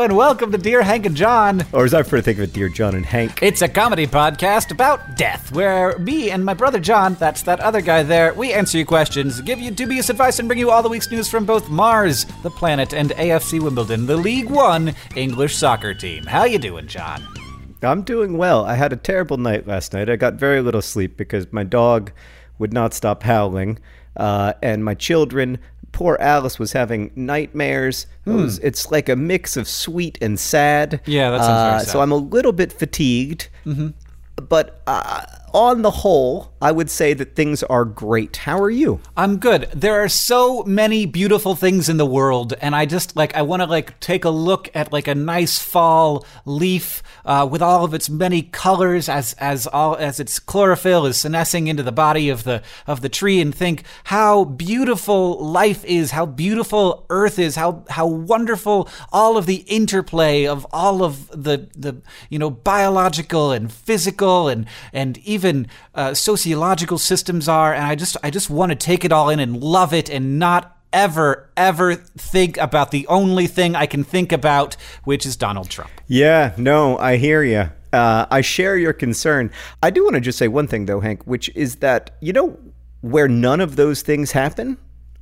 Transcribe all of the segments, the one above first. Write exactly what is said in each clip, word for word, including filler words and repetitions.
and welcome to Dear Hank and John. Or as I prefer to think of it, Dear John and Hank. It's a comedy podcast about death, where me and my brother John, that's that other guy there, we answer your questions, give you dubious advice, and bring you all the week's news from both Mars, the planet, and A F C Wimbledon, the League One English soccer team. How you doing, John? I'm doing well. I had a terrible night last night. I got very little sleep because my dog would not stop howling, uh, and my children... Poor Alice was having nightmares. Hmm. It was, it's like a mix of sweet and sad. Yeah, that sounds uh, very sad. So I'm a little bit fatigued. Mm-hmm. But uh, on the whole, I would say that things are great. How are you? I'm good. There are so many beautiful things in the world, and I just, like, I want to, like, take a look at, like, a nice fall leaf uh, with all of its many colors as as all as its chlorophyll is senescing into the body of the of the tree, and think how beautiful life is, how beautiful Earth is, how how wonderful all of the interplay of all of the the you know biological and physical and and even uh, sociological systems are, and I just I just want to take it all in and love it and not ever, ever think about the only thing I can think about, which is Donald Trump. Yeah, no, I hear you. Uh, I share your concern. I do want to just say one thing, though, Hank, which is that, you know, where none of those things happen?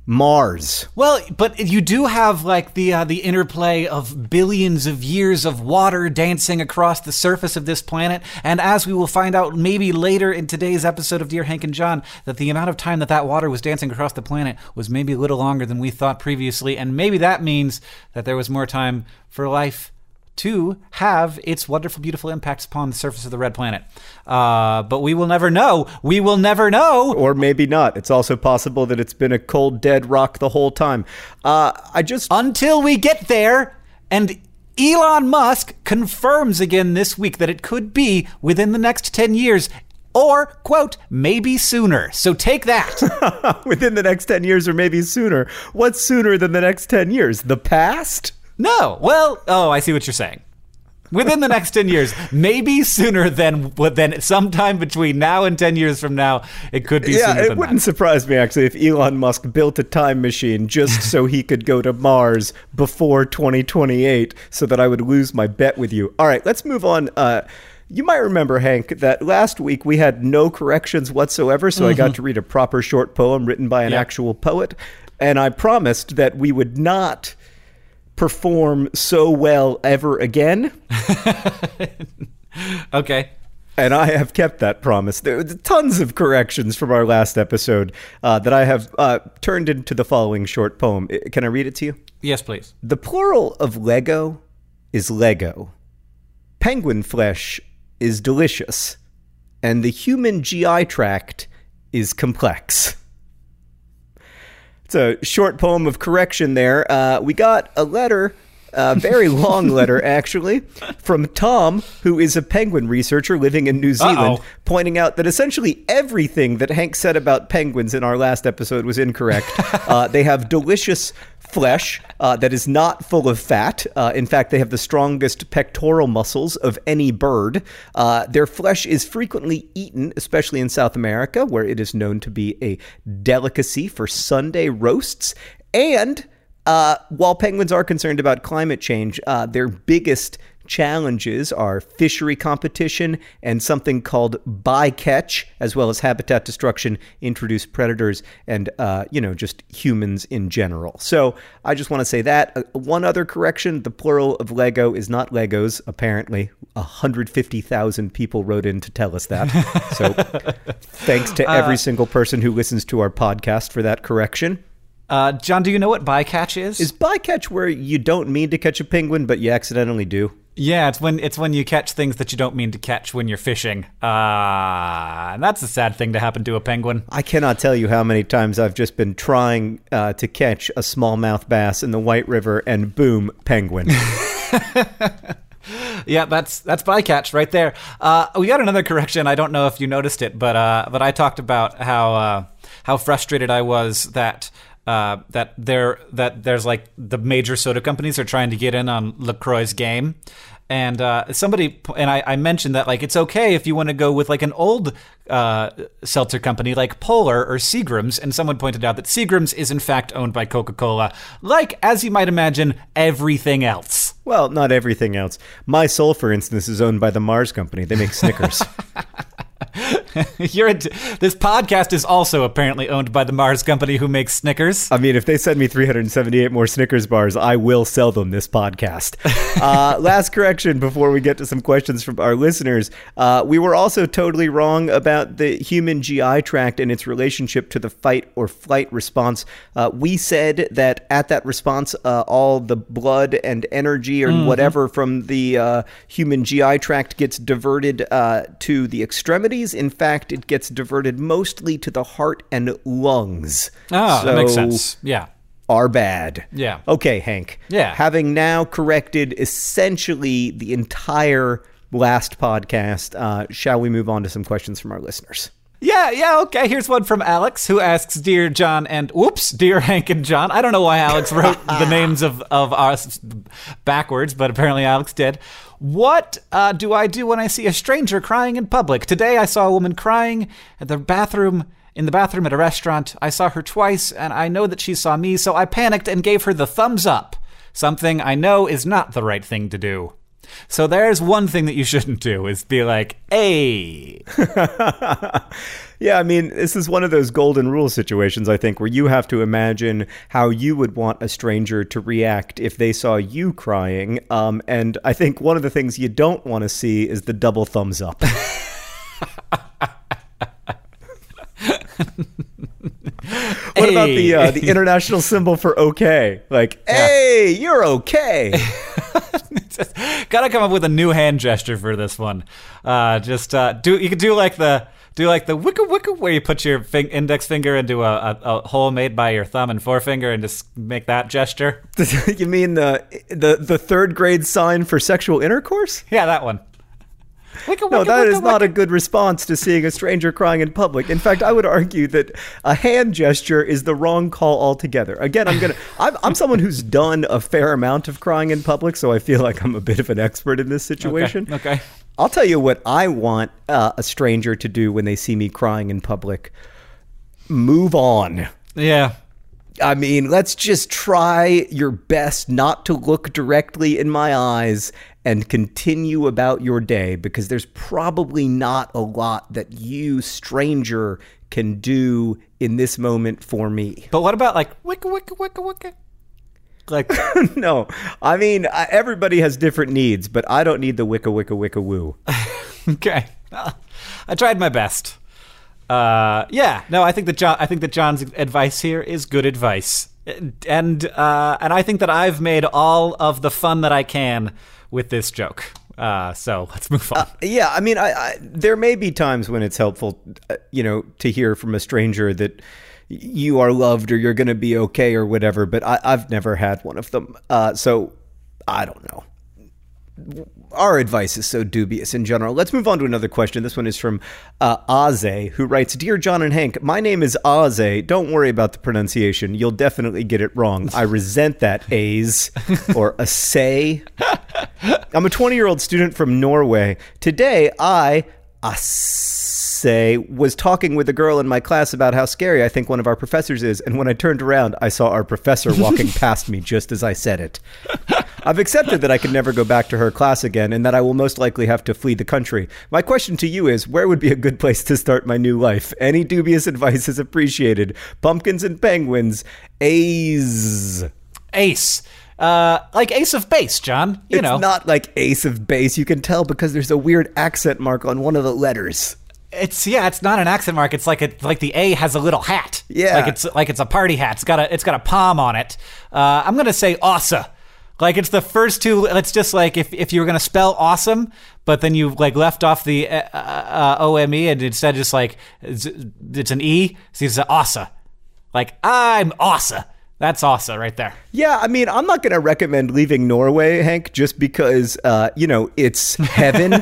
Mars. Well, but you do have, like, the uh, the interplay of billions of years of water dancing across the surface of this planet, and as we will find out maybe later in today's episode of Dear Hank and John, that the amount of time that that water was dancing across the planet was maybe a little longer than we thought previously, and maybe that means that there was more time for life to have its wonderful, beautiful impacts upon the surface of the red planet. Uh, but we will never know. We will never know. Or maybe not. It's also possible that it's been a cold, dead rock the whole time. Uh, I just... Until we get there, and Elon Musk confirms again this week that it could be within the next ten years, or, quote, maybe sooner. So take that. Within the next ten years or maybe sooner. What's sooner than the next ten years? The past? No. Well, oh, I see what you're saying. Within the next ten years, maybe sooner than than sometime between now and ten years from now, it could be yeah, sooner it than wouldn't that. surprise me, actually, if Elon Musk built a time machine just so he could go to Mars before twenty twenty-eight so that I would lose my bet with you. All right, let's move on. Uh, you might remember, Hank, that last week we had no corrections whatsoever, so mm-hmm. I got to read a proper short poem written by an yep. actual poet, and I promised that we would not perform so well ever again. Okay. And I have kept that promise. There are tons of corrections from our last episode uh, that I have uh, turned into the following short poem. Can I read it to you? Yes, please. The plural of Lego is Lego. Penguin flesh is delicious. And the human G I tract is complex. It's a short poem of correction there. Uh, we got a letter, a very long letter, actually, from Tom, who is a penguin researcher living in New Zealand, Uh-oh. pointing out that essentially everything that Hank said about penguins in our last episode was incorrect. uh, they have delicious flesh uh, that is not full of fat. Uh, in fact, they have the strongest pectoral muscles of any bird. Uh, their flesh is frequently eaten, especially in South America, where it is known to be a delicacy for Sunday roasts. And uh, while penguins are concerned about climate change, uh, their biggest challenges are fishery competition and something called bycatch, as well as habitat destruction, introduced predators, and, uh, you know, just humans in general. So I just want to say that. Uh, one other correction, the plural of Lego is not Legos, apparently. one hundred fifty thousand people wrote in to tell us that. So thanks to every uh, single person who listens to our podcast for that correction. Uh, John, do you know what bycatch is? Is bycatch where you don't mean to catch a penguin, but you accidentally do? Yeah, it's when it's when you catch things that you don't mean to catch when you're fishing. Uh, and that's a sad thing to happen to a penguin. I cannot tell you how many times I've just been trying uh, to catch a smallmouth bass in the White River, and boom, penguin. Yeah, that's that's bycatch right there. Uh, we got another correction. I don't know if you noticed it, but uh, but I talked about how uh, how frustrated I was that. Uh, that there that there's like the major soda companies are trying to get in on LaCroix's game, and uh, somebody and I, I mentioned that like it's okay if you want to go with like an old uh, seltzer company like Polar or Seagram's, and someone pointed out that Seagram's is in fact owned by Coca-Cola, like as you might imagine everything else. Well, not everything else. My soul, for instance, is owned by the Mars Company. They make Snickers. You're a, this podcast is also apparently owned by the Mars Company, who makes Snickers. I mean, if they send me three hundred seventy-eight more Snickers bars, I will sell them this podcast. Uh, last correction before we get to some questions from our listeners. Uh, we were also totally wrong about the human G I tract and its relationship to the fight or flight response. Uh, we said that at that response, uh, all the blood and energy or mm-hmm. whatever from the uh, human G I tract gets diverted uh, to the extremities. In fact, it gets diverted mostly to the heart and lungs. Oh, so that makes sense. Yeah. Are bad. Yeah. Okay, Hank. Yeah. Having now corrected essentially the entire last podcast, uh, shall we move on to some questions from our listeners? Yeah, yeah, okay. Here's one from Alex, who asks, Dear John and, whoops, Dear Hank and John. I don't know why Alex wrote the names of, of us backwards, but apparently Alex did. What uh, do I do when I see a stranger crying in public? Today I saw a woman crying at the bathroom, in the bathroom at a restaurant. I saw her twice, and I know that she saw me, so I panicked and gave her the thumbs up. Something I know is not the right thing to do. So there's one thing that you shouldn't do, is be like, hey. Yeah, I mean, this is one of those golden rule situations, I think, where you have to imagine how you would want a stranger to react if they saw you crying. Um, and I think one of the things you don't want to see is the double thumbs up. What hey. about the uh, the international symbol for okay? Like, yeah. Hey, you're okay. Just, gotta come up with a new hand gesture for this one. Uh, just uh, do you could do like the do like the wicka wicka, where you put your fing- index finger into a, a, a hole made by your thumb and forefinger and just make that gesture. You mean the the the third grade sign for sexual intercourse? Yeah, that one. Wicca, no, wicca, that wicca, is not wicca. a good response to seeing a stranger crying in public. In fact, I would argue that a hand gesture is the wrong call altogether. Again, I'm gonna. I'm, I'm someone who's done a fair amount of crying in public, so I feel like I'm a bit of an expert in this situation. Okay. okay. I'll tell you what I want uh, a stranger to do when they see me crying in public. Move on. Yeah. I mean, let's just try your best not to look directly in my eyes and continue about your day, because there's probably not a lot that you, stranger, can do in this moment for me. But what about like wicka wicka wicka wicka? Like no, I mean I, everybody has different needs, but I don't need the wicka wicka wicka woo. Okay, well, I tried my best. Uh, yeah, no, I think that John. I think that John's advice here is good advice, and uh, and I think that I've made all of the fun that I can with this joke. Uh, so let's move on. Uh, yeah, I mean, I, I, there may be times when it's helpful, uh, you know, to hear from a stranger that you are loved or you're going to be okay or whatever. But I, I've never had one of them, uh, so I don't know. Our advice is so dubious in general. Let's move on to another question. This one is from uh, Aze, who writes, Dear John and Hank, my name is Aze. Don't worry about the pronunciation. You'll definitely get it wrong. I resent that Aze or Asay. I'm a twenty-year-old student from Norway. Today, I, Asay, was talking with a girl in my class about how scary I think one of our professors is, and when I turned around, I saw our professor walking past me just as I said it. I've accepted that I can never go back to her class again and that I will most likely have to flee the country. My question to you is, where would be a good place to start my new life? Any dubious advice is appreciated. Pumpkins and penguins. Ace. Ace. Uh, like Ace of Base, John. You it's know. It's not like Ace of Base. You can tell because there's a weird accent mark on one of the letters. It's yeah, it's not an accent mark. It's like a, like the A has a little hat. Yeah, like it's like it's a party hat. It's got a it's got a palm on it. Uh, I'm gonna say Asa. Like it's the first two. It's just like if, if you were gonna spell awesome, but then you like left off the uh, uh, O M E and instead just like it's, it's an E. So it's Asa. Like I'm Asa. That's Asa right there. Yeah, I mean, I'm not going to recommend leaving Norway, Hank, just because, uh, you know, it's heaven.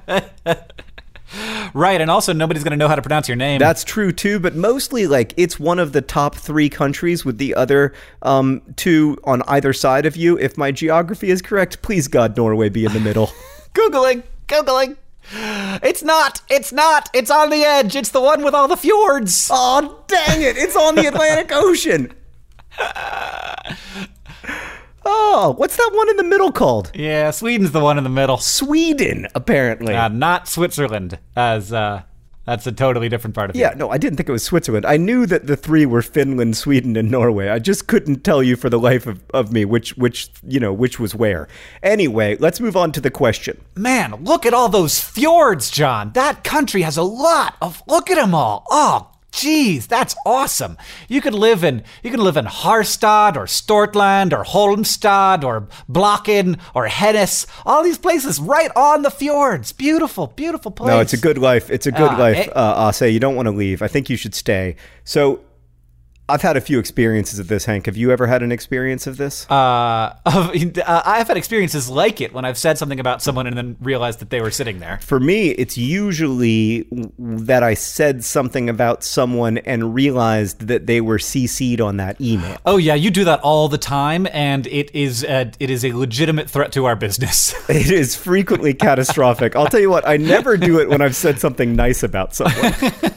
Right, and also nobody's going to know how to pronounce your name. That's true, too, but mostly, like, it's one of the top three countries with the other um, two on either side of you. If my geography is correct, please, God, Norway be in the middle. Googling, Googling. It's not, it's not, it's on the edge. It's the one with all the fjords. Oh, dang it, it's on the Atlantic Ocean. Oh, what's that one in the middle called? Yeah, Sweden's the one in the middle. Sweden, apparently. Uh, not Switzerland, as uh, that's a totally different part of Yeah, it. no, I didn't think it was Switzerland. I knew that the three were Finland, Sweden, and Norway. I just couldn't tell you for the life of, of me which, which, you know, which was where. Anyway, let's move on to the question. Man, look at all those fjords, John. That country has a lot of. Look at them all. Oh, geez, that's awesome. You could live in you can live in Harstad or Stortland or Holmstad or Blocken or Hennes. All these places right on the fjords. Beautiful, beautiful place. No, it's a good life. It's a good Uh, life, it- uh, Ase. You don't want to leave. I think you should stay. So, I've had a few experiences of this, Hank. Have you ever had an experience of this? Uh, uh, I've had experiences like it when I've said something about someone and then realized that they were sitting there. For me, it's usually that I said something about someone and realized that they were C C'd on that email. Oh yeah, you do that all the time, and it is a, it is a legitimate threat to our business. It is frequently catastrophic. I'll tell you what, I never do it when I've said something nice about someone.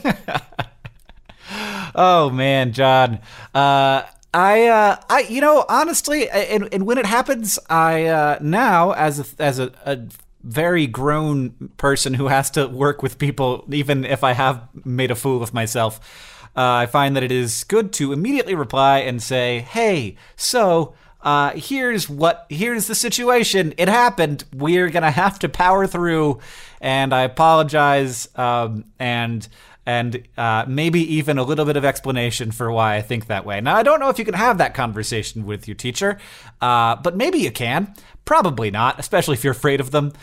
Oh man, John. Uh, I, uh, I, you know, honestly, and, and when it happens, I uh, now as a, as a, a very grown person who has to work with people, even if I have made a fool of myself, uh, I find that it is good to immediately reply and say, "Hey, so." Uh, here's what, here's the situation. It happened. We're going to have to power through, and I apologize. Um, and, and, uh, maybe even a little bit of explanation for why I think that way. Now, I don't know if you can have that conversation with your teacher, uh, but maybe you can. Probably not, especially if you're afraid of them.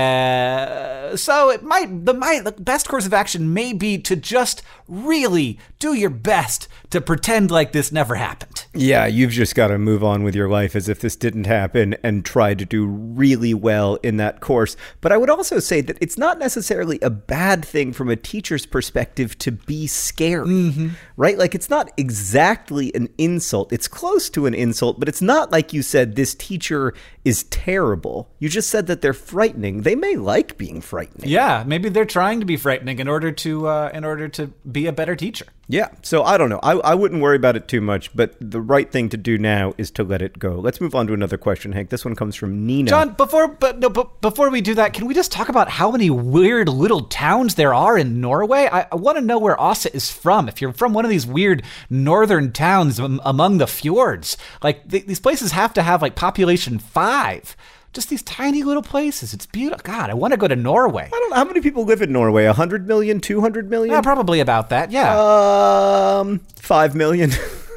Uh, so it might, the, might, the best course of action may be to just really do your best to pretend like this never happened. Yeah, you've just got to move on with your life as if this didn't happen and try to do really well in that course. But I would also say that it's not necessarily a bad thing from a teacher's perspective to be scared, mm-hmm. right? Like, it's not exactly an insult. It's close to an insult, but it's not like you said this teacher is terrible. You just said that they're frightening. They may like being frightening. Yeah, maybe they're trying to be frightening in order to uh, in order to be a better teacher. Yeah, so I don't know. I, I wouldn't worry about it too much, but the right thing to do now is to let it go. Let's move on to another question, Hank. This one comes from Nina. John, before but no, but before we do that, can we just talk about how many weird little towns there are in Norway? I, I want to know where Asa is from. If you're from one of these weird northern towns am- among the fjords, like th- these places have to have like population five. Just these tiny little places. It's beautiful. God, I want to go to Norway. I don't know. How many people live in Norway? one hundred million? two hundred million? Yeah, probably about that. Yeah. Um, five million.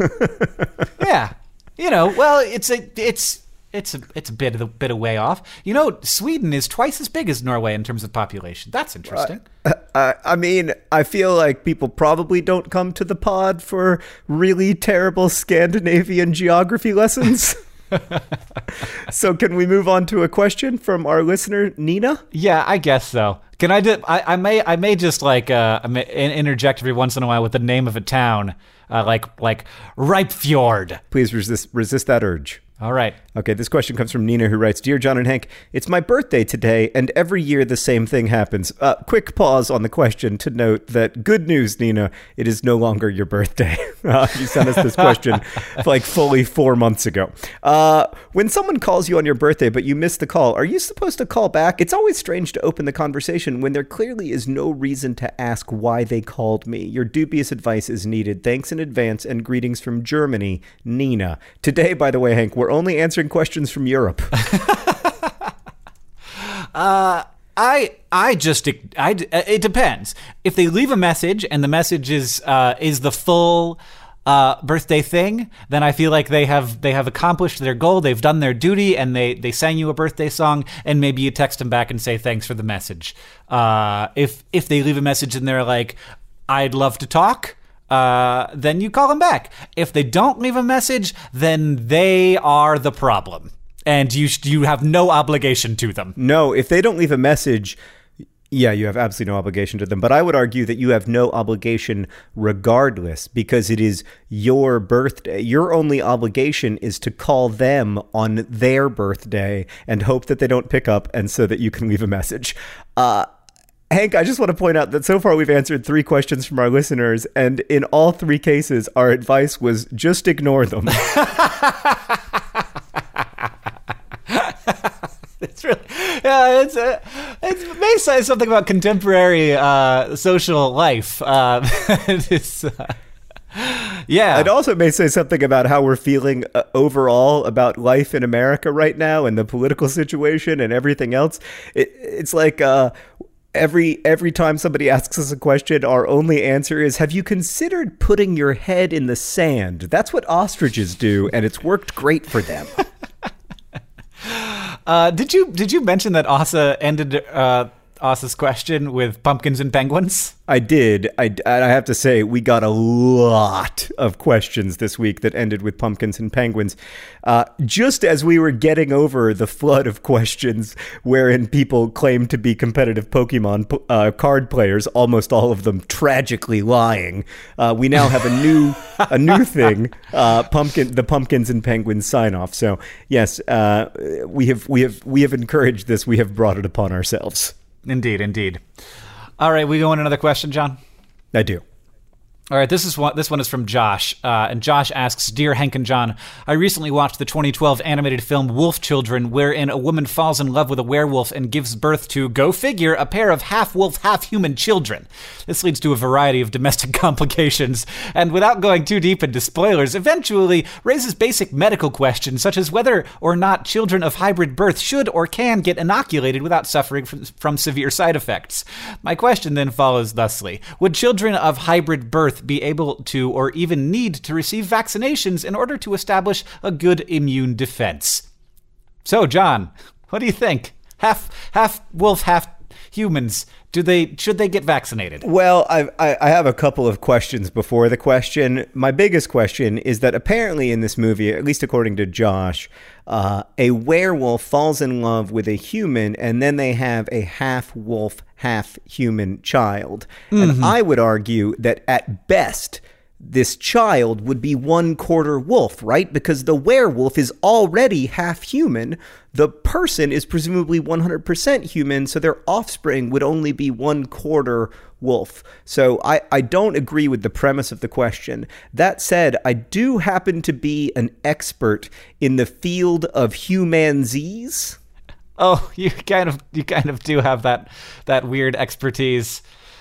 Yeah. You know, well, it's a it's it's a it's a bit of a bit of way off. You know, Sweden is twice as big as Norway in terms of population. That's interesting. Uh, I, I mean, I feel like people probably don't come to the pod for really terrible Scandinavian geography lessons. So can we move on to a question from our listener, Nina? Yeah, I guess so. Can I do, I, I may I may just like uh, I may interject every once in a while with the name of a town, uh, like like Ripefjord. Please resist resist that urge. All right. Okay, this question comes from Nina, who writes, Dear John and Hank, it's my birthday today, and every year the same thing happens. Uh, quick pause on the question to note that, good news, Nina, it is no longer your birthday. Uh, you sent us this question like fully four months ago. Uh, when someone calls you on your birthday, but you miss the call, are you supposed to call back? It's always strange to open the conversation when there clearly is no reason to ask why they called me. Your dubious advice is needed. Thanks in advance, and greetings from Germany, Nina. Today, by the way, Hank, we're only answering questions from Europe. uh, I I just I it depends. If they leave a message and the message is uh, is the full uh, birthday thing, then I feel like they have they have accomplished their goal. They've done their duty, and they they sang you a birthday song. And maybe you text them back and say thanks for the message. Uh, if if they leave a message and they're like, I'd love to talk. Uh, then you call them back. If they don't leave a message, then they are the problem, and you sh- you have no obligation to them. No, if they don't leave a message, yeah, you have absolutely no obligation to them. But I would argue that you have no obligation regardless, because it is your birthday. Your only obligation is to call them on their birthday and hope that they don't pick up, and so that you can leave a message. Uh, Hank, I just want to point out that so far we've answered three questions from our listeners, and in all three cases, our advice was just ignore them. know, it's uh, it may say something about contemporary uh, social life. Uh, it's, uh, yeah. It also may say something about how we're feeling uh, overall about life in America right now and the political situation and everything else. It, it's like uh, every every time somebody asks us a question, our only answer is, have you considered putting your head in the sand? That's what ostriches do, and it's worked great for them. uh, did you did you mention that Asa ended uh, Asa's question with pumpkins and penguins? I did. I, I have to say, we got a lot of questions this week that ended with pumpkins and penguins. Uh, just as we were getting over the flood of questions wherein people claimed to be competitive Pokemon uh, card players, almost all of them tragically lying, uh, we now have a new a new thing, uh, pumpkin the pumpkins and penguins sign off. So yes, uh, we have we have we have encouraged this. We have brought it upon ourselves. Indeed, indeed. All right, we go on another question, John? I do. All right, this is one. This one is from Josh, uh, and Josh asks, "Dear Hank and John, I recently watched the twenty twelve animated film Wolf Children, wherein a woman falls in love with a werewolf and gives birth to, go figure, a pair of half-wolf, half-human children. This leads to a variety of domestic complications, and without going too deep into spoilers, eventually raises basic medical questions, such as whether or not children of hybrid birth should or can get inoculated without suffering from, from severe side effects. My question then follows thusly: would children of hybrid birth be able to or even need to receive vaccinations in order to establish a good immune defense?" So, John, what do you think? Half half wolf, half humans. Do they should they get vaccinated? Well, I, I I have a couple of questions before the question. My biggest question is that apparently in this movie, at least according to Josh, uh, a werewolf falls in love with a human, and then they have a half wolf, half human child. Mm-hmm. And I would argue that at best, this child would be one quarter wolf, right? Because the werewolf is already half human. The person is presumably one hundred percent human, so their offspring would only be one quarter wolf. So I, I don't agree with the premise of the question. That said, I do happen to be an expert in the field of humanzese. Oh, you kind of you kind of do have that that weird expertise.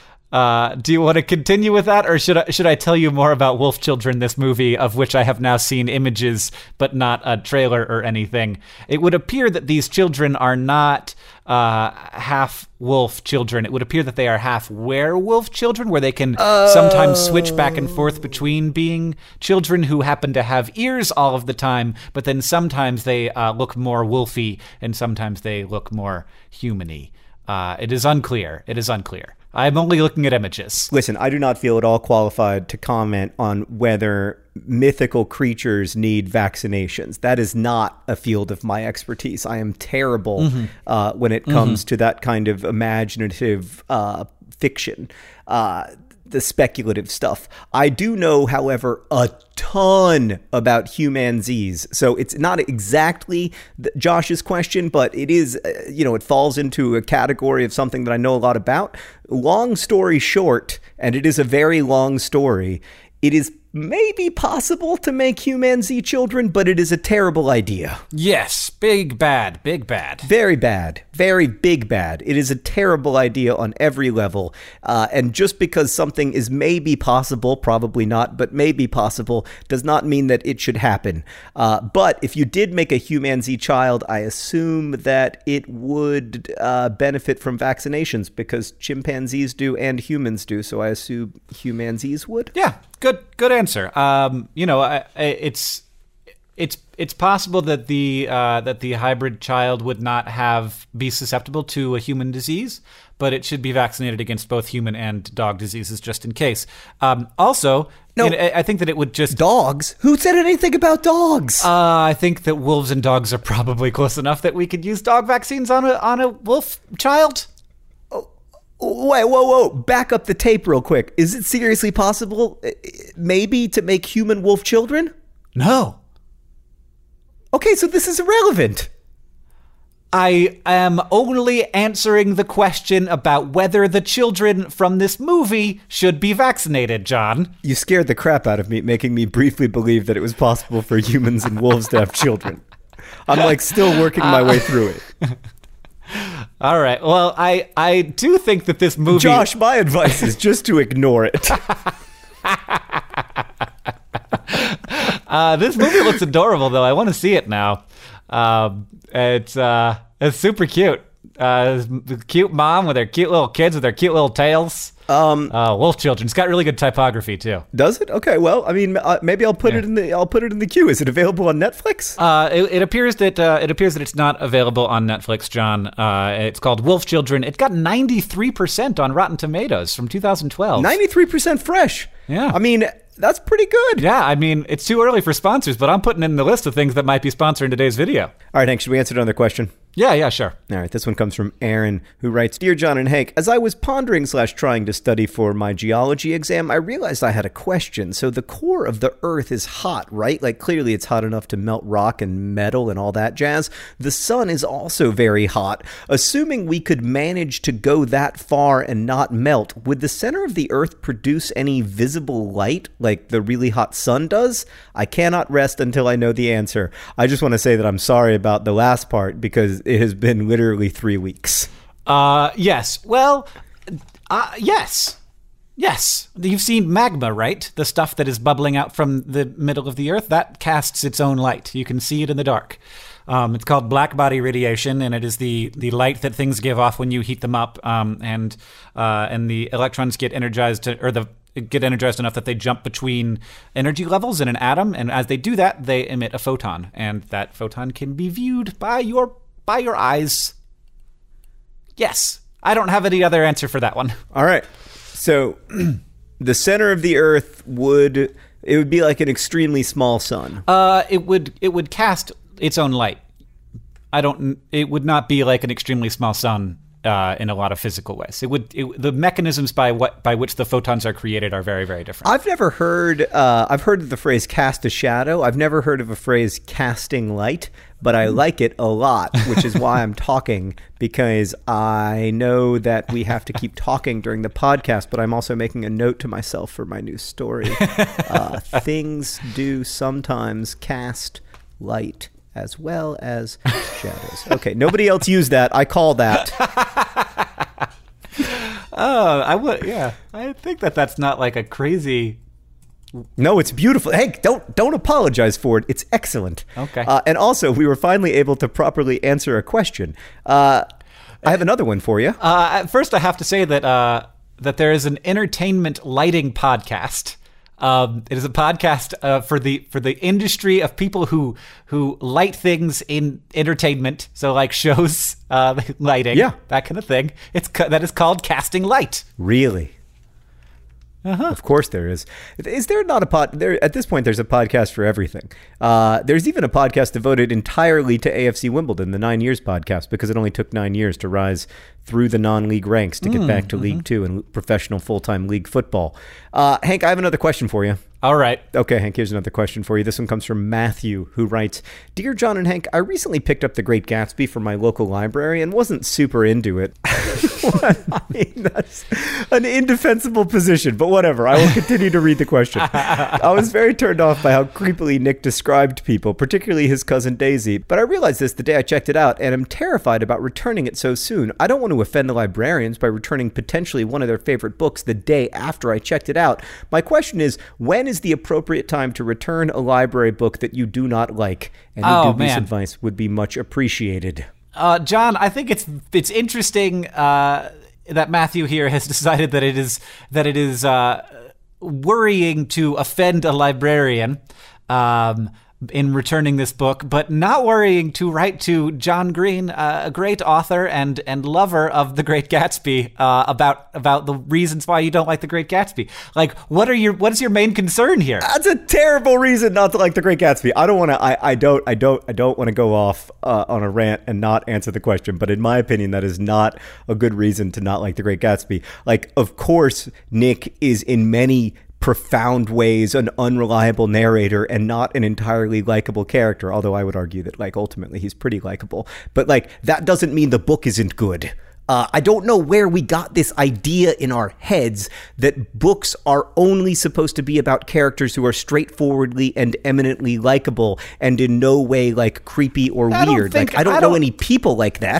Uh, do you want to continue with that, or should I should I tell you more about Wolf Children, this movie, of which I have now seen images but not a trailer or anything? It would appear that these children are not uh, half wolf children. It would appear that they are half werewolf children, where they can oh. sometimes switch back and forth between being children who happen to have ears all of the time, but then sometimes they uh, look more wolfy and sometimes they look more human-y. Uh, it is unclear. It is unclear. I'm only looking at images. Listen, I do not feel at all qualified to comment on whether mythical creatures need vaccinations. That is not a field of my expertise. I am terrible mm-hmm. uh, when it comes mm-hmm. to that kind of imaginative uh, fiction. Uh, the speculative stuff. I do know, however, a ton about humanzese. So it's not exactly the, Josh's question, but it is, uh, you know, it falls into a category of something that I know a lot about. Long story short, and it is a very long story, it is maybe possible to make humanzee children, but it is a terrible idea. Yes, big bad, big bad. Very bad, very big bad. It is a terrible idea on every level. Uh, and just because something is maybe possible, probably not, but maybe possible, does not mean that it should happen. Uh, but if you did make a humanzee child, I assume that it would uh, benefit from vaccinations, because chimpanzees do and humans do, so I assume humanzees would? Yeah. Good, good answer. Um, you know, I, I, it's it's it's possible that the uh, that the hybrid child would not have be susceptible to a human disease, but it should be vaccinated against both human and dog diseases just in case. Um, also, no, you know, I think that it would just dogs. Who said anything about dogs? Uh, I think that wolves and dogs are probably close enough that we could use dog vaccines on a on a wolf child. Wait, whoa, whoa, back up the tape real quick. Is it seriously possible, maybe, to make human wolf children? No. Okay, so this is irrelevant. I am only answering the question about whether the children from this movie should be vaccinated, John. You scared the crap out of me, making me briefly believe that it was possible for humans and wolves to have children. I'm like still working my uh, way through it. All right. Well, I, I do think that this movie... Josh, my advice is just to ignore it. uh, this movie looks adorable, though. I want to see it now. Um, it's uh, it's super cute. Uh, cute mom with her cute little kids with their cute little tails. Um, uh, wolf children. It's got really good typography too. Does it? Okay. Well, I mean, uh, maybe I'll put yeah. it in the I'll put it in the queue. Is it available on Netflix? Uh, it, it appears that uh, it appears that it's not available on Netflix, John. Uh, it's called Wolf Children. It got ninety-three percent on Rotten Tomatoes from two thousand twelve. ninety-three percent fresh. Yeah. I mean, that's pretty good. Yeah, I mean, it's too early for sponsors, but I'm putting it in the list of things that might be sponsoring today's video. All right, Hank, should we answer another question? Yeah, yeah, sure. All right, this one comes from Aaron, who writes, Dear John and Hank, as I was pondering slash trying to study for my geology exam, I realized I had a question. So the core of the Earth is hot, right? Like, clearly it's hot enough to melt rock and metal and all that jazz. The sun is also very hot. Assuming we could manage to go that far and not melt, would the center of the Earth produce any visible light like the really hot sun does? I cannot rest until I know the answer. I just want to say that I'm sorry about the last part because it has been literally three weeks. Uh, yes. Well, uh, yes. Yes. You've seen magma, right? The stuff that is bubbling out from the middle of the Earth, that casts its own light. You can see it in the dark. Um, it's called black body radiation, and it is the, the light that things give off when you heat them up. Um, and uh, and the electrons get energized, to, or the get energized enough that they jump between energy levels in an atom. And as they do that, they emit a photon, and that photon can be viewed by your by your eyes. Yes. I don't have any other answer for that one. All right. So the center of the Earth would, it would be like an extremely small sun. Uh, it would, it would cast its own light. I don't, it would not be like an extremely small sun uh, in a lot of physical ways. It would, it, the mechanisms by what, by which the photons are created are very, very different. I've never heard, uh, I've heard of the phrase cast a shadow. I've never heard of a phrase casting light, but I like it a lot, which is why I'm talking, because I know that we have to keep talking during the podcast, but I'm also making a note to myself for my new story. Uh, things do sometimes cast light as well as shadows. Okay, nobody else used that. I call that. Oh, I would, yeah. I think that that's not like a crazy... No, it's beautiful. Hey, don't don't apologize for it. It's excellent. Okay. Uh, and also, we were finally able to properly answer a question. Uh, I have another one for you. Uh, at first, I have to say that uh, that there is an entertainment lighting podcast. Um, it is a podcast uh, for the for the industry of people who who light things in entertainment. So, like shows, uh, lighting, yeah, that kind of thing. It's that is called Casting Light. Really? Uh-huh. Of course there is. Is there not a pod? There at this point, there's a podcast for everything. Uh, there's even a podcast devoted entirely to A F C Wimbledon, the Nine Years podcast, because it only took nine years to rise through the non-league ranks to get mm, back to mm-hmm. League Two and professional full-time league football. Uh, Hank, I have another question for you. All right. Okay, Hank, here's another question for you. This one comes from Matthew, who writes, Dear John and Hank, I recently picked up The Great Gatsby from my local library and wasn't super into it. I mean, that's an indefensible position, but whatever. I will continue to read the question. I was very turned off by how creepily Nick described people, particularly his cousin Daisy, but I realized this the day I checked it out, and am terrified about returning it so soon. I don't want to offend the librarians by returning potentially one of their favorite books the day after I checked it out. My question is, when is the appropriate time to return a library book that you do not like? Any oh, dubious man. advice would be much appreciated. Uh, John, I think it's it's interesting uh, that Matthew here has decided that it is that it is uh, worrying to offend a librarian um, in returning this book, but not worrying to write to John Green, uh, a great author and and lover of The Great Gatsby, uh, about about the reasons why you don't like The Great Gatsby. Like, what are your what is your main concern here? That's a terrible reason not to like The Great Gatsby. I don't want to. I, I don't. I don't. I don't want to go off uh, on a rant and not answer the question. But in my opinion, that is not a good reason to not like The Great Gatsby. Like, of course, Nick is in many profound ways an unreliable narrator and not an entirely likable character, although I would argue that, like, ultimately he's pretty likable. But, like, that doesn't mean the book isn't good. Uh, I don't know where we got this idea in our heads that books are only supposed to be about characters who are straightforwardly and eminently likable and in no way, like, creepy or I weird. Think, like, I don't, I know don't any people like that.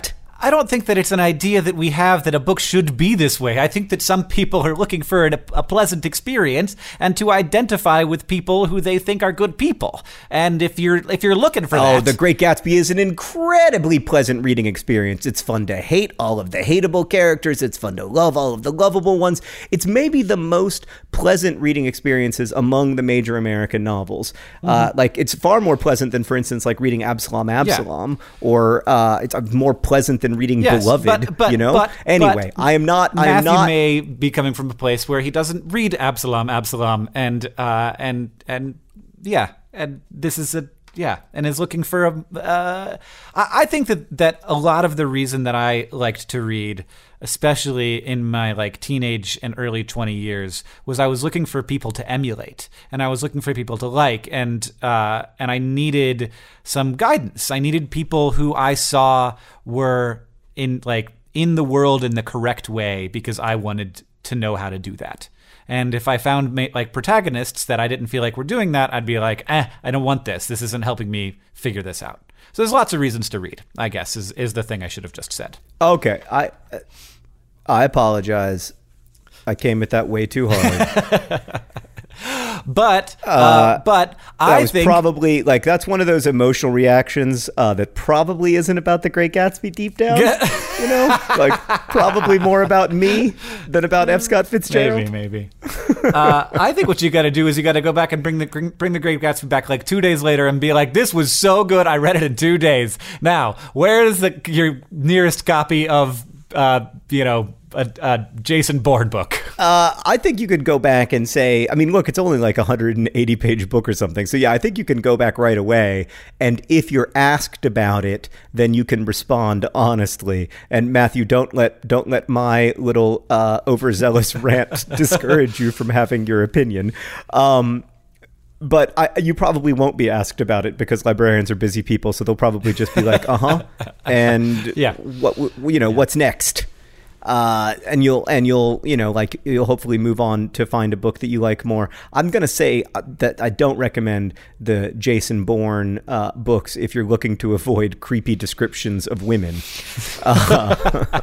I don't think that it's an idea that we have that a book should be this way. I think that some people are looking for an, a pleasant experience and to identify with people who they think are good people. And if you're if you're looking for oh, that, The Great Gatsby is an incredibly pleasant reading experience. It's fun to hate all of the hateable characters. It's fun to love all of the lovable ones. It's maybe the most pleasant reading experiences among the major American novels. Mm-hmm. Uh, like it's far more pleasant than, for instance, like reading Absalom, Absalom, yeah. or uh, it's more pleasant than reading yes, Beloved. But, but, you know. But, anyway, but I am not. I am Matthew not. may be coming from a place where he doesn't read Absalom, Absalom, and uh, and and yeah, and this is a. Yeah, and is looking for a. Uh, I, I think that, that a lot of the reason that I liked to read, especially in my like teenage and early twenty years, was I was looking for people to emulate, and I was looking for people to like, and uh, and I needed some guidance. I needed people who I saw were in like in the world in the correct way because I wanted to know how to do that. And if I found like protagonists that I didn't feel like were doing that, I'd be like, eh, I don't want this. This isn't helping me figure this out. So there's lots of reasons to read, I guess, is, is the thing I should have just said. Okay. I I apologize. I came at that way too hard. But uh, uh, but that I was think probably like that's one of those emotional reactions uh, that probably isn't about The Great Gatsby deep down. You know, like probably more about me than about F. Scott Fitzgerald. Maybe, maybe. uh, I think what you got to do is you got to go back and bring the bring the Great Gatsby back like two days later and be like, this was so good, I read it in two days. Now, where is the your nearest copy of uh, you know? A, a Jason Bourne book? Uh, I think you could go back and say, I mean, look, it's only like a one hundred eighty page book or something. So yeah, I think you can go back right away. And if you're asked about it, then you can respond honestly. And Matthew, don't let don't let my little uh, overzealous rant discourage you from having your opinion. Um, But I, you probably won't be asked about it because librarians are busy people. So they'll probably just be like, uh huh. And yeah. what you know, yeah. what's next? Uh, and you'll and you'll you know like you'll hopefully move on to find a book that you like more. I'm gonna say that I don't recommend the Jason Bourne uh, books if you're looking to avoid creepy descriptions of women. Uh,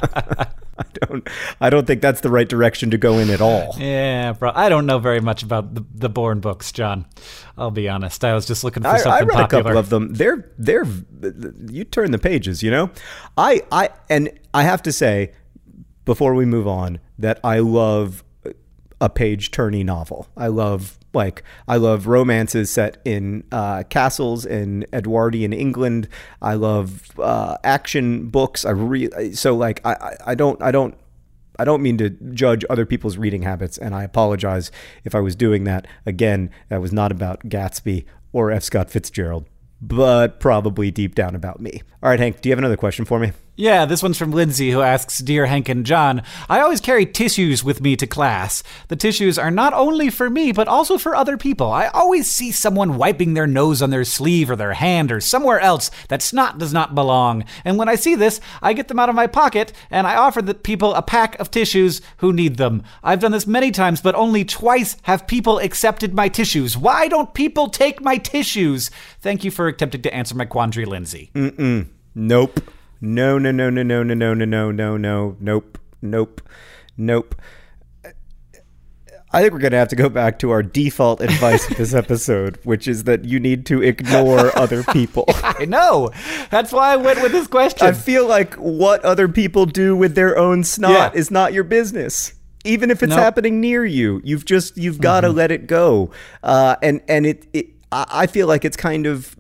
I don't I don't think that's the right direction to go in at all. Yeah, bro. I don't know very much about the, the Bourne books, John. I'll be honest. I was just looking for I, something I read popular. a couple of them. They're they're you turn the pages, you know. I I and I have to say, before we move on, that I love a page-turning novel. I love like I love romances set in uh, castles in Edwardian England. I love uh, action books. I re- so like I, I don't I don't I don't mean to judge other people's reading habits, and I apologize if I was doing that. Again, that was not about Gatsby or F. Scott Fitzgerald, but probably deep down about me. All right, Hank, do you have another question for me? Yeah, this one's from Lindsay, who asks, Dear Hank and John, I always carry tissues with me to class. The tissues are not only for me, but also for other people. I always see someone wiping their nose on their sleeve or their hand or somewhere else that snot does not belong. And when I see this, I get them out of my pocket, and I offer the people a pack of tissues who need them. I've done this many times, but only twice have people accepted my tissues. Why don't people take my tissues? Thank you for attempting to answer my quandary, Lindsay. Mm-mm. Nope. No, no, no, no, no, no, no, no, no, no, no, nope, nope, nope. I think we're going to have to go back to our default advice of this episode, which is that you need to ignore other people. I know. That's why I went with this question. I feel like what other people do with their own snot yeah. is not your business. Even if it's nope. happening near you, you've just, you've got to mm-hmm. let it go. Uh, and, and it, it, I feel like it's kind of,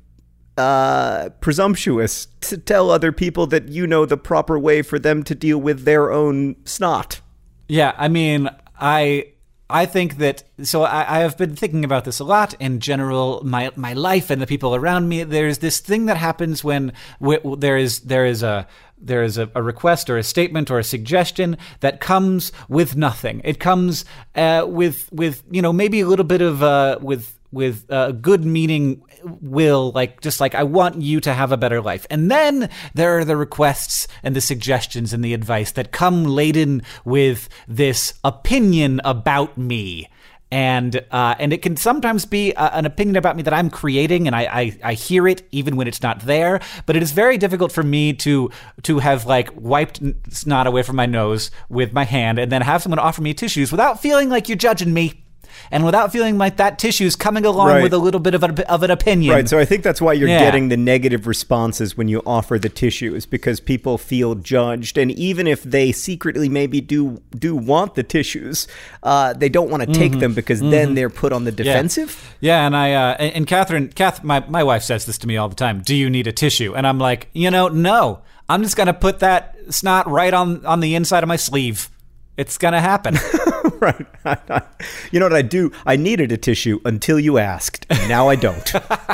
uh, presumptuous to tell other people that you know the proper way for them to deal with their own snot. Yeah, I mean, I I think that, so I, I have been thinking about this a lot in general, my my life and the people around me. There's this thing that happens when w- there is there is a there is a, a request or a statement or a suggestion that comes with nothing. It comes uh, with with you know maybe a little bit of uh, with. with uh, good meaning will, like, just like, I want you to have a better life. And then there are the requests and the suggestions and the advice that come laden with this opinion about me. And uh, and it can sometimes be uh, an opinion about me that I'm creating, and I, I, I hear it even when it's not there. But it is very difficult for me to to have like wiped snot away from my nose with my hand, and then have someone offer me tissues without feeling like you're judging me, and without feeling like that tissue's coming along right. with a little bit of, a, of an opinion. Right, so I think that's why you're yeah. getting the negative responses when you offer the tissue, is because people feel judged. And even if they secretly maybe do do want the tissues, uh, they don't want to take mm-hmm. them because mm-hmm. then they're put on the defensive. Yeah, yeah and I uh, and Catherine, Kath, my, my wife says this to me all the time. Do you need a tissue? And I'm like, you know, no. I'm just going to put that snot right on, on the inside of my sleeve. It's going to happen. Right. You know what I do? I needed a tissue until you asked. Now I don't.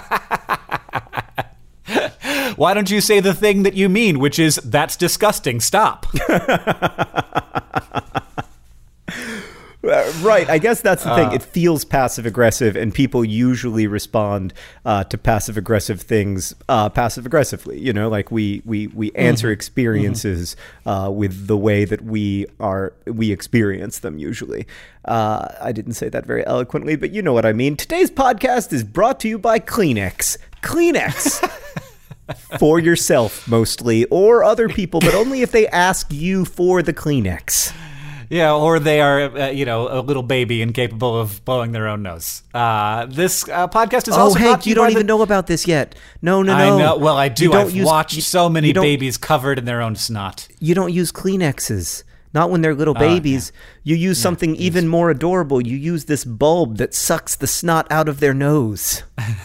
Why don't you say the thing that you mean, which is, that's disgusting. Stop. Uh, right. I guess that's the thing. Uh, it feels passive-aggressive, and people usually respond uh, to passive-aggressive things uh, passive-aggressively. You know, like we we, we answer mm-hmm. experiences mm-hmm. uh, with the way that we are we experience them usually. Uh, I didn't say that very eloquently, but you know what I mean. Today's podcast is brought to you by Kleenex. Kleenex. For yourself, mostly, or other people, but only if they ask you for the Kleenex. Yeah, or they are, uh, you know, a little baby incapable of blowing their own nose. Uh, this uh, podcast is oh, also Hank, brought to you you don't by even the... know about this yet. No, no, no. I know. Well, I do. I've use, watched you, so many you babies covered in their own snot. You don't use Kleenexes. Not when they're little babies. Uh, yeah. You use something yeah, even more adorable. You use this bulb that sucks the snot out of their nose.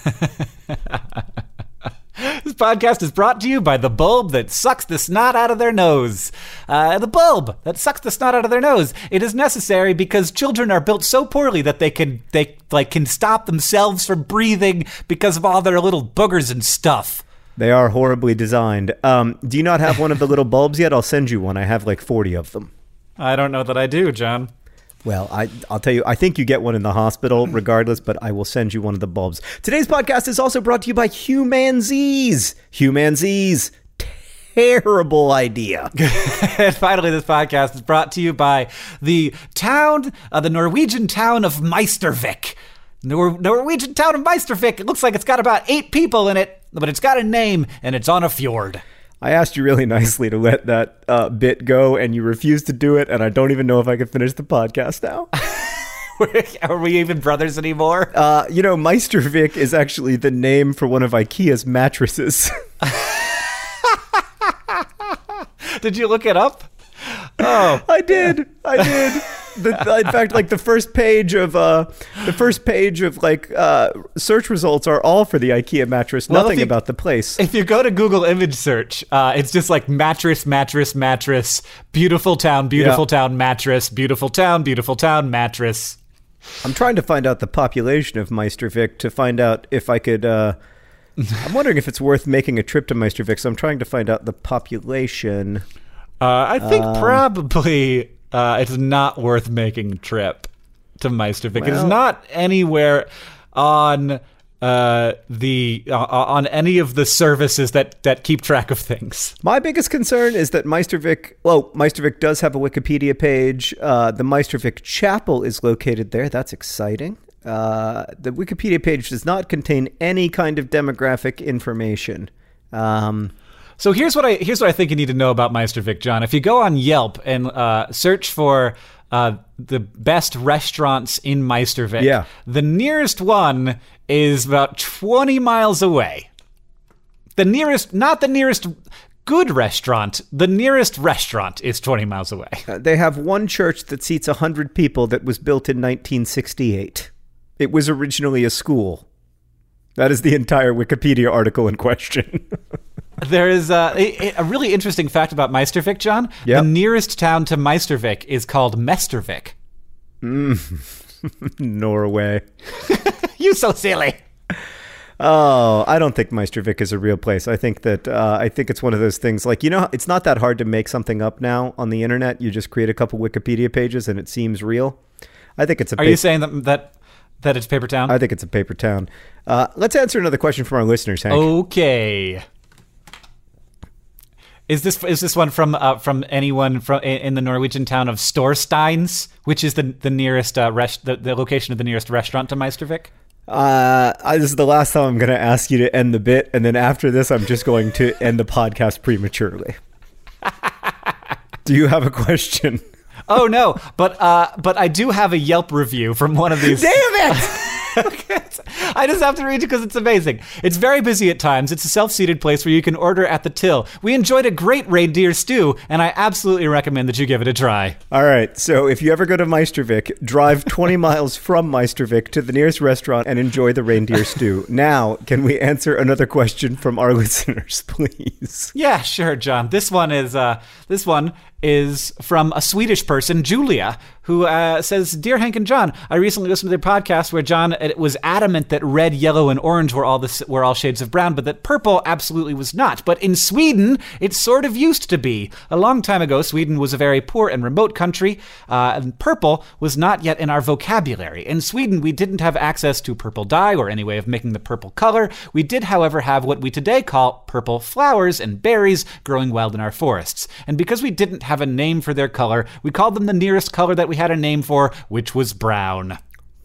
This podcast is brought to you by the bulb that sucks the snot out of their nose. Uh, the bulb that sucks the snot out of their nose. It is necessary because children are built so poorly that they can they like can stop themselves from breathing because of all their little boogers and stuff. They are horribly designed. Um, do you not have one of the little bulbs yet? I'll send you one. I have like forty of them. I don't know that I do, John. Well, I, I'll tell you, I think you get one in the hospital regardless, but I will send you one of the bulbs. Today's podcast is also brought to you by Humanz's. Humanz's. Terrible idea. And finally, this podcast is brought to you by the town, uh, the Norwegian town of Meistervik. Nor- Norwegian town of Meistervik. It looks like it's got about eight people in it, but it's got a name, and it's on a fjord. I asked you really nicely to let that uh, bit go, and you refused to do it, and I don't even know if I can finish the podcast now. Are we even brothers anymore? Uh, you know, Meistervik is actually the name for one of IKEA's mattresses. Did you look it up? Oh, I did. I did. The, in fact, like the first page of uh, the first page of like uh, search results are all for the IKEA mattress. Well, nothing you, about the place. If you go to Google image search, uh, it's just like mattress, mattress, mattress, beautiful town, beautiful yeah. town, mattress, beautiful town, beautiful town, mattress. I'm trying to find out the population of Meistervik to find out if I could. Uh, I'm wondering if it's worth making a trip to Meistervik. So I'm trying to find out the population. Uh, I think um, probably uh, it's not worth making a trip to Meistervik. Well, it's not anywhere on uh, the uh, on any of the services that, that keep track of things. My biggest concern is that Meistervik, well, Meistervik does have a Wikipedia page. Uh, the Meistervik Chapel is located there. That's exciting. Uh, the Wikipedia page does not contain any kind of demographic information. Um... So here's what I here's what I think you need to know about Meistervik, John. If you go on Yelp and uh, search for uh, the best restaurants in Meistervik, yeah. the nearest one is about twenty miles away. The nearest, not the nearest good restaurant, the nearest restaurant is twenty miles away. Uh, they have one church that seats one hundred people that was built in nineteen sixty-eight. It was originally a school. That is the entire Wikipedia article in question. There is a, a, a really interesting fact about Meistervik, John. Yep. The nearest town to Meistervik is called Mestervik. Mm. Norway. You so silly. Oh, I don't think Meistervik is a real place. I think that uh, I think it's one of those things like, you know, it's not that hard to make something up now on the internet. You just create a couple Wikipedia pages and it seems real. I think it's a. Are pa- you saying that that that it's paper town? I think it's a paper town. Uh, let's answer another question from our listeners, Hank. Okay. Is this is this one from uh, from anyone from in the Norwegian town of Storsteins, which is the the nearest uh, rest, the, the location of the nearest restaurant to Meistervik? Uh, I- this is the last time I'm going to ask you to end the bit, and then after this, I'm just going to end the podcast prematurely. Do you have a question? Oh no, but uh, but I do have a Yelp review from one of these. Damn it! I just have to read it because it's amazing. It's very busy at times. It's a self-seated place where you can order at the till. We enjoyed a great reindeer stew, and I absolutely recommend that you give it a try. All right, so if you ever go to Meistervik, drive twenty miles from Meistervik to the nearest restaurant and enjoy the reindeer stew. Now, can we answer another question from our listeners, please? Yeah, sure, John. This one is uh, this one is from a Swedish person, Julia, who uh, says, "Dear Hank and John, I recently listened to their podcast where John uh, was adamant that red, yellow, and orange were all the, were all shades of brown, but that purple absolutely was not. But in Sweden, it sort of used to be. A long time ago, Sweden was a very poor and remote country, uh, and purple was not yet in our vocabulary. In Sweden, we didn't have access to purple dye or any way of making the purple color. We did, however, have what we today call purple flowers and berries growing wild in our forests. And because we didn't have a name for their color, we called them the nearest color that we had a name for, which was brown."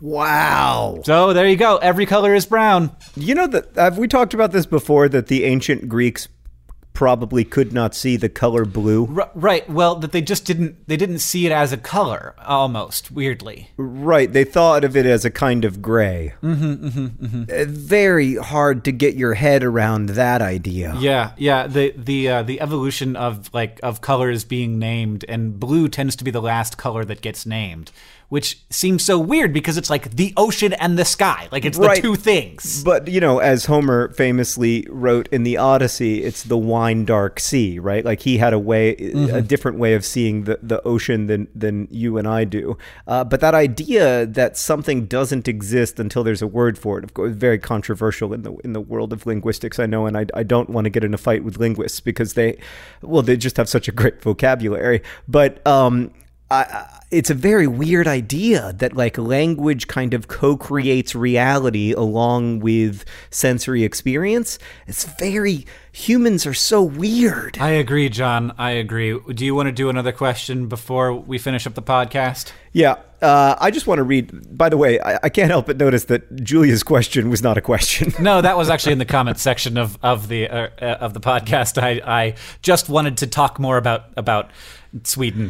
Wow. So there you go. Every color is brown. You know, that have we talked about this before, that the ancient Greeks probably could not see the color blue? R- right. Well, that they just didn't, they didn't see it as a color, almost, weirdly. Right. They thought of it as a kind of gray. Mm-hmm, mm-hmm, mm-hmm. Uh, very hard to get your head around that idea. Yeah, yeah. The the uh, the evolution of like of colors being named, and blue tends to be the last color that gets named, which seems so weird because it's like the ocean and the sky. Like it's Right. the two things. But, you know, as Homer famously wrote in the Odyssey, it's the wine dark sea, right? Like he had a way, mm-hmm. a different way of seeing the, the ocean than, than you and I do. Uh, but that idea that something doesn't exist until there's a word for it, of course, very controversial in the in the world of linguistics, I know, and I, I don't want to get in a fight with linguists because they, well, they just have such a great vocabulary. But um, I, it's a very weird idea that like language kind of co-creates reality along with sensory experience. It's very, humans are so weird. I agree, John. I agree. Do you want to do another question before we finish up the podcast? Yeah. Uh, I just want to read, by the way, I, I can't help but notice that Julia's question was not a question. No, that was actually in the comments section of, of the uh, uh, of the podcast. I, I just wanted to talk more about, about Sweden.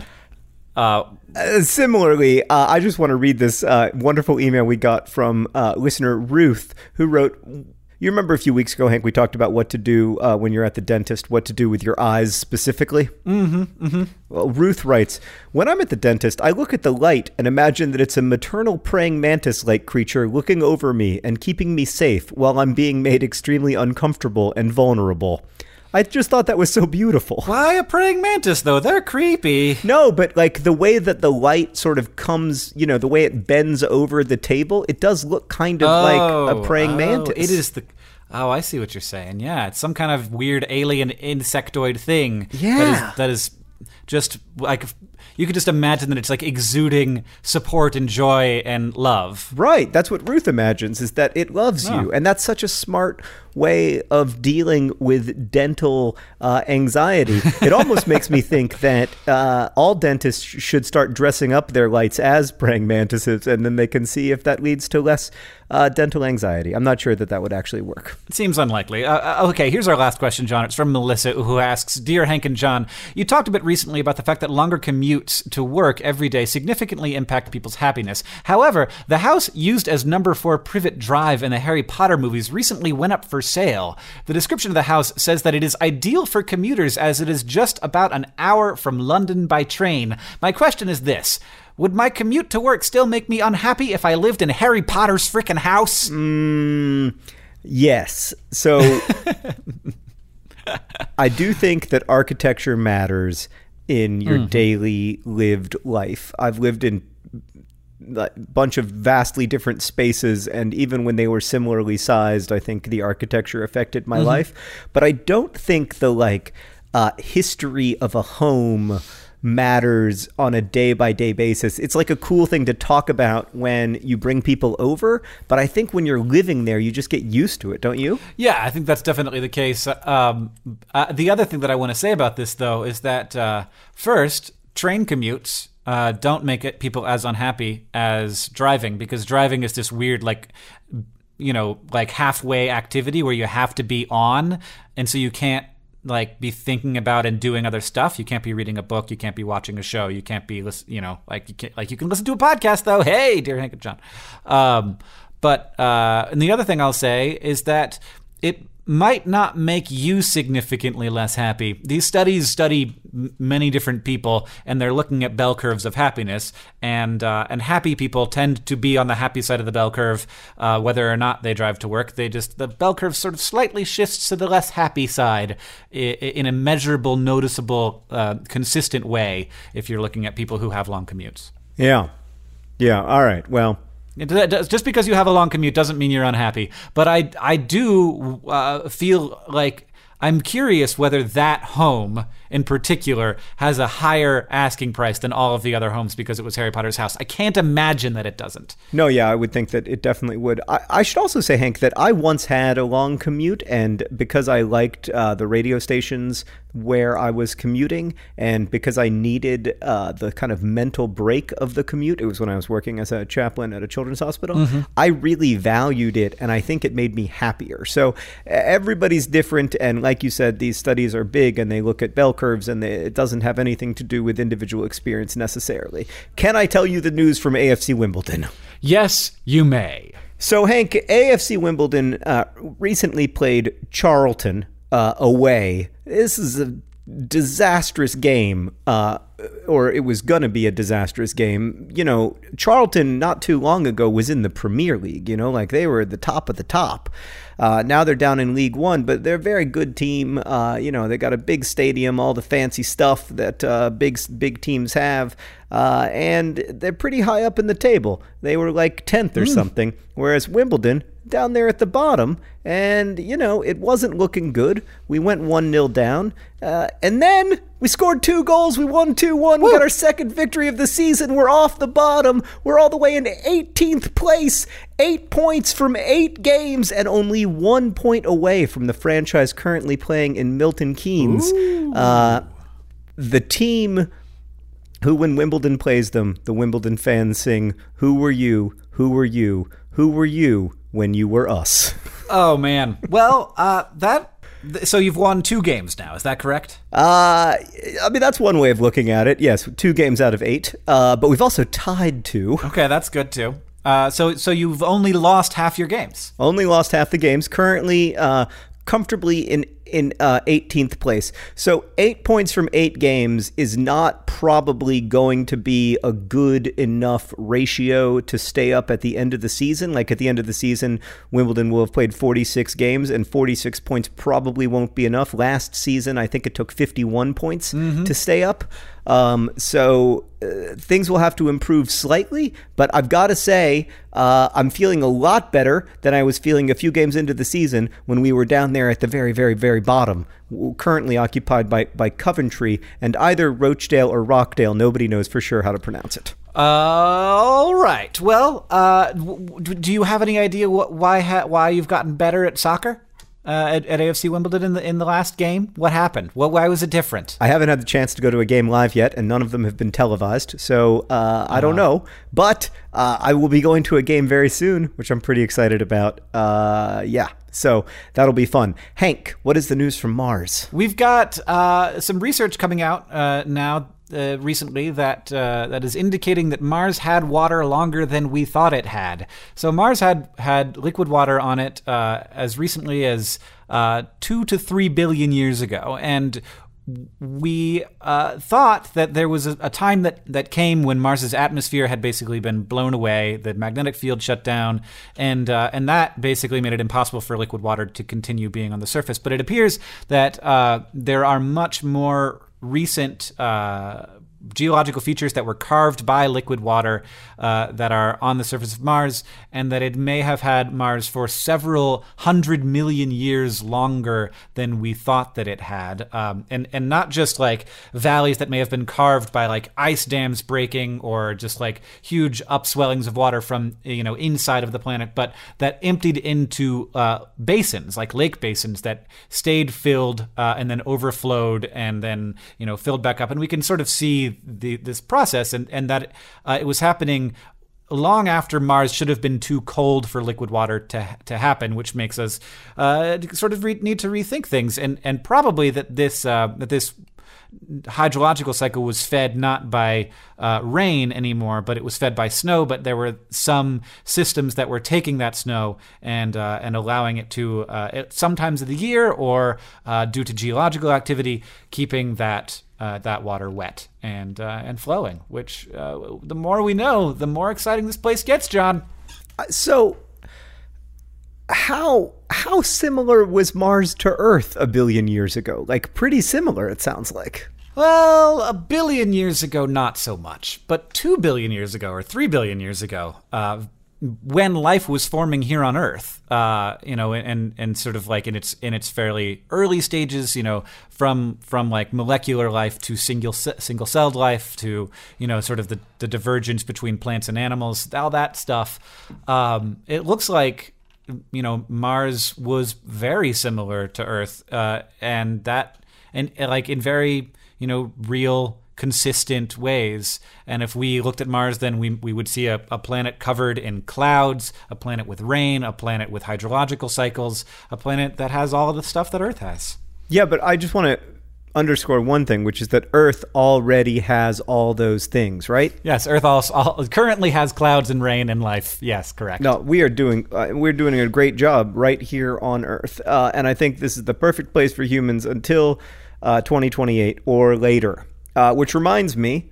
Uh, Uh, similarly, uh, I just want to read this uh, wonderful email we got from uh, listener Ruth, who wrote, you remember a few weeks ago, Hank, we talked about what to do uh, when you're at the dentist, what to do with your eyes specifically? Mm-hmm, mm-hmm. Well, Ruth writes, when I'm at the dentist, I look at the light and imagine that it's a maternal praying mantis-like creature looking over me and keeping me safe while I'm being made extremely uncomfortable and vulnerable. I just thought that was so beautiful. Why a praying mantis, though? They're creepy. No, but like the way that the light sort of comes, you know, the way it bends over the table, it does look kind of Oh, like a praying oh, mantis. It is the... Oh, I see what you're saying. Yeah, it's some kind of weird alien insectoid thing. Yeah. That is, that is just like... You could just imagine that it's like exuding support and joy and love. Right. That's what Ruth imagines, is that it loves Oh. you. And that's such a smart way of dealing with dental uh, anxiety. It almost makes me think that uh, all dentists sh- should start dressing up their lights as praying mantises, and then they can see if that leads to less uh, dental anxiety. I'm not sure that that would actually work. It seems unlikely. Uh, okay, here's our last question, John. It's from Melissa, who asks, Dear Hank and John, you talked a bit recently about the fact that longer commutes to work every day significantly impact people's happiness. However, the house used as number four Privet Drive in the Harry Potter movies recently went up for sale. The description of the house says that it is ideal for commuters as it is just about an hour from London by train. My question is this. Would my commute to work still make me unhappy if I lived in Harry Potter's frickin' house? Mm, yes. So I do think that architecture matters in your mm. daily lived life. I've lived in a bunch of vastly different spaces, and even when they were similarly sized, I think the architecture affected my mm-hmm. life. But I don't think the like uh, history of a home matters on a day-by-day basis. It's like a cool thing to talk about when you bring people over, but I think when you're living there, you just get used to it, don't you? Yeah, I think that's definitely the case. Um, uh, the other thing that I want to say about this, though, is that uh, first, train commutes uh, don't make it people as unhappy as driving, because driving is this weird, like, you know, like halfway activity where you have to be on, and so you can't like be thinking about and doing other stuff. You can't be reading a book. You can't be watching a show. You can't be, you know, like you can like you can listen to a podcast though. Hey, dear Hank and John. Um, but uh, and the other thing I'll say is that it might not make you significantly less happy. These studies study m- many different people, and they're looking at bell curves of happiness. And uh, and happy people tend to be on the happy side of the bell curve, uh, whether or not they drive to work. They just the bell curve sort of slightly shifts to the less happy side I- in a measurable, noticeable, uh, consistent way. If you're looking at people who have long commutes. Yeah, yeah. All right. Well. Just because you have a long commute doesn't mean you're unhappy. But I, I do uh, feel like I'm curious whether that home in particular has a higher asking price than all of the other homes because it was Harry Potter's house. I can't imagine that it doesn't. No, yeah, I would think that it definitely would. I, I should also say, Hank, that I once had a long commute, and because I liked uh, the radio stations where I was commuting, and because I needed uh, the kind of mental break of the commute, it was when I was working as a chaplain at a children's hospital, mm-hmm. I really valued it, and I think it made me happier. So everybody's different, and like you said, these studies are big, and they look at bell curves, and they, it doesn't have anything to do with individual experience necessarily. Can I tell you the news from A F C Wimbledon? Yes, you may. So, Hank, A F C Wimbledon uh, recently played Charlton uh, away. This is a disastrous game, uh, or it was going to be a disastrous game. You know, Charlton not too long ago was in the Premier League, you know, like they were at the top of the top. Uh, now they're down in League One, but they're a very good team. Uh, you know, they got a big stadium, all the fancy stuff that uh, big big teams have, uh, and they're pretty high up in the table. They were like tenth or mm. something, whereas Wimbledon, down there at the bottom, and, you know, it wasn't looking good. We went one nil down, uh, and then we scored two goals. We won two one. We got our second victory of the season. We're off the bottom. We're all the way into eighteenth place, eight points from eight games, and only one point away from the franchise currently playing in Milton Keynes. Uh, the team who, when Wimbledon plays them, the Wimbledon fans sing, "Who were you? Who were you? Who were you when you were us?" Oh, man. Well, uh, that... So you've won two games now, is that correct? Uh, I mean, that's one way of looking at it. Yes, two games out of eight. Uh, but we've also tied two. Okay, that's good, too. Uh, so so you've only lost half your games. Only lost half the games. Currently, uh, comfortably in in uh, eighteenth place. So eight points from eight games is not probably going to be a good enough ratio to stay up at the end of the season. Like at the end of the season, Wimbledon will have played forty-six games, and forty-six points probably won't be enough. Last season, I think it took fifty-one points mm-hmm. to stay up. Um, so uh, things will have to improve slightly, but I've got to say, uh, I'm feeling a lot better than I was feeling a few games into the season when we were down there at the very, very, very bottom, currently occupied by, by Coventry and either Rochdale or Rockdale. Nobody knows for sure how to pronounce it. Uh, all right. Well, uh, do you have any idea what, why ha- why you've gotten better at soccer? Uh, at, at A F C Wimbledon in the in the last game? What happened? What, why was it different? I haven't had the chance to go to a game live yet, and none of them have been televised, so uh, I don't know. But uh, I will be going to a game very soon, which I'm pretty excited about. Uh, yeah, so that'll be fun. Hank, what is the news from Mars? We've got uh, some research coming out uh, now. Uh, recently that uh, that is indicating that Mars had water longer than we thought it had. So Mars had had liquid water on it uh, as recently as uh, two to three billion years ago, and we uh, thought that there was a, a time that, that came when Mars's atmosphere had basically been blown away, the magnetic field shut down, and uh, and that basically made it impossible for liquid water to continue being on the surface. But it appears that uh, there are much more recent uh, geological features that were carved by liquid water uh, that are on the surface of Mars, and that it may have had Mars for several hundred million years longer than we thought that it had. Um, and, and not just like valleys that may have been carved by like ice dams breaking or just like huge upswellings of water from, you know, inside of the planet, but that emptied into uh, basins, like lake basins that stayed filled uh, and then overflowed and then, you know, filled back up. And we can sort of see the, this process and, and that uh, it was happening long after Mars should have been too cold for liquid water to to happen, which makes us uh, sort of re- need to rethink things. And and probably that this uh, that this hydrological cycle was fed not by uh, rain anymore, but it was fed by snow. But there were some systems that were taking that snow and uh, and allowing it to, uh, at some times of the year or uh, due to geological activity, keeping that uh, that water wet and uh, and flowing. Which uh, the more we know, the more exciting this place gets, John. So, how how similar was Mars to Earth a billion years ago? Like, pretty similar, it sounds like. Well, a billion years ago, not so much. But two billion years ago, or three billion years ago, uh, when life was forming here on Earth, uh, you know, and and sort of like in its in its fairly early stages, you know, from from like molecular life to single single celled life to, you know, sort of the, the divergence between plants and animals, all that stuff. Um, it looks like, you know, Mars was very similar to Earth, uh, and that, and, and like in very, you know, real, consistent ways. And if we looked at Mars, then we we would see a, a planet covered in clouds, a planet with rain, a planet with hydrological cycles, a planet that has all of the stuff that Earth has. Yeah, but I just want to underscore one thing, which is that Earth already has all those things, right? Yes, Earth also all, currently has clouds and rain and life. Yes, correct. No, we are doing uh, we're doing a great job right here on Earth, uh, and I think this is the perfect place for humans until uh, twenty twenty-eight or later. Uh, which reminds me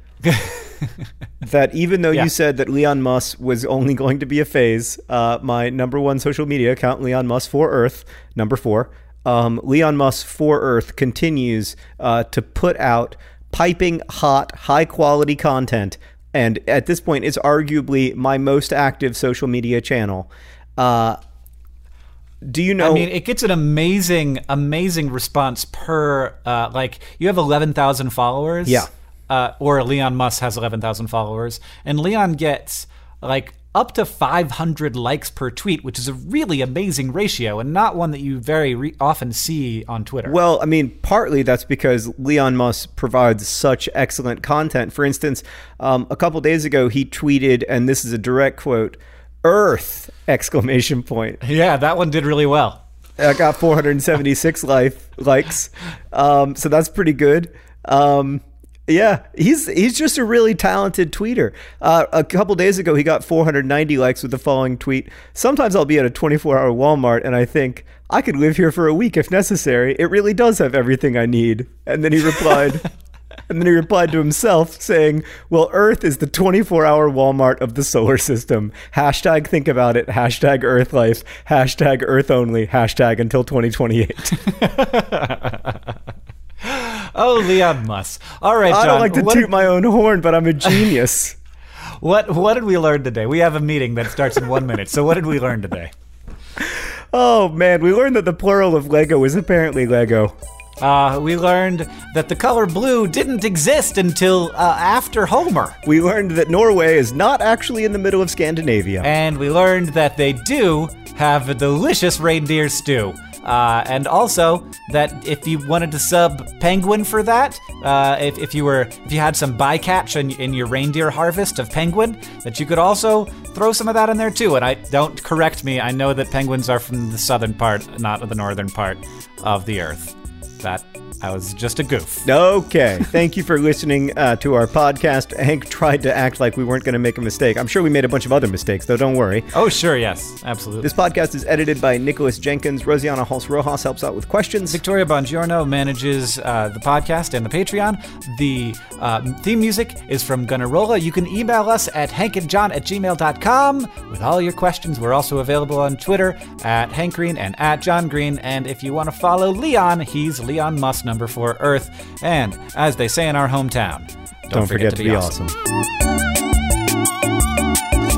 that even though yeah. you said that Leon Musk was only going to be a phase, uh, my number one social media account, Leon Musk for Earth, number four. Um, Leon Musk for Earth continues uh, to put out piping hot, high quality content. And at this point, it's arguably my most active social media channel. Uh, do you know? I mean, it gets an amazing, amazing response per, uh, like, you have eleven thousand followers. Yeah. Uh, or Leon Musk has eleven thousand followers. And Leon gets, like, up to five hundred likes per tweet, which is a really amazing ratio and not one that you very re- often see on Twitter. Well, I mean, partly that's because Leon Musk provides such excellent content. For instance, um, a couple days ago, he tweeted, and this is a direct quote, "Earth!" exclamation point. Yeah, that one did really well. I got four hundred seventy-six life, likes, um, so that's pretty good. Um, Yeah, he's he's just a really talented tweeter. Uh, a couple days ago, he got four hundred ninety likes with the following tweet. "Sometimes I'll be at a twenty-four hour Walmart and I think, I could live here for a week if necessary. It really does have everything I need." And then he replied, and then he replied to himself saying, "Well, Earth is the twenty-four hour Walmart of the solar system. Hashtag think about it. Hashtag Earth life. Hashtag Earth only. Hashtag until twenty twenty-eight. Oh, Leon Musk. All right, John. I don't like to what toot did, my own horn, but I'm a genius. what what did we learn today? We have a meeting that starts in one minute. So what did we learn today? Oh, man. We learned that the plural of Lego is apparently Lego. Uh, we learned that the color blue didn't exist until uh, after Homer. We learned that Norway is not actually in the middle of Scandinavia. And we learned that they do have a delicious reindeer stew. Uh, and also that if you wanted to sub penguin for that, uh, if, if you were if you had some bycatch in, in your reindeer harvest of penguin, that you could also throw some of that in there too. And I don't correct me. I know that penguins are from the southern part, not the northern part of the earth. That I was just a goof. Okay. Thank you for listening uh, to our podcast. Hank tried to act like we weren't going to make a mistake. I'm sure we made a bunch of other mistakes, though. Don't worry. Oh, sure. Yes, absolutely. This podcast is edited by Nicholas Jenkins. Rosiana Halse-Rojas helps out with questions. Victoria Bongiorno manages uh, the podcast and the Patreon. The uh, theme music is from Gunnarolla. You can email us at hankandjohn at gmail dot com with all your questions. We're also available on Twitter at Hank Green and at John Green. And if you want to follow Leon, he's Leon Musk number four Earth. And as they say in our hometown, Don't, Don't forget, forget to be, be awesome. awesome.